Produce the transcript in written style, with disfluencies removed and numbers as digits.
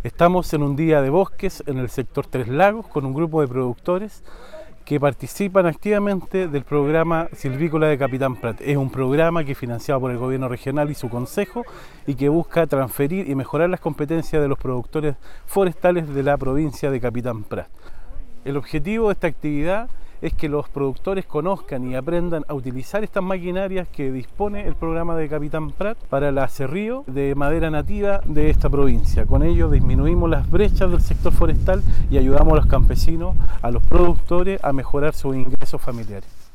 Estamos en un día de bosques en el sector Tres Lagos con un grupo de productores que participan activamente del programa silvícola de Capitán Prat. Es un programa que es financiado por el gobierno regional y su consejo y que busca transferir y mejorar las competencias de los productores forestales de la provincia de Capitán Prat. El objetivo de esta actividad es que los productores conozcan y aprendan a utilizar estas maquinarias que dispone el programa de Capitán Prat para el aserrío de madera nativa de esta provincia. Con ello disminuimos las brechas del sector forestal y ayudamos a los campesinos, a los productores a mejorar sus ingresos familiares.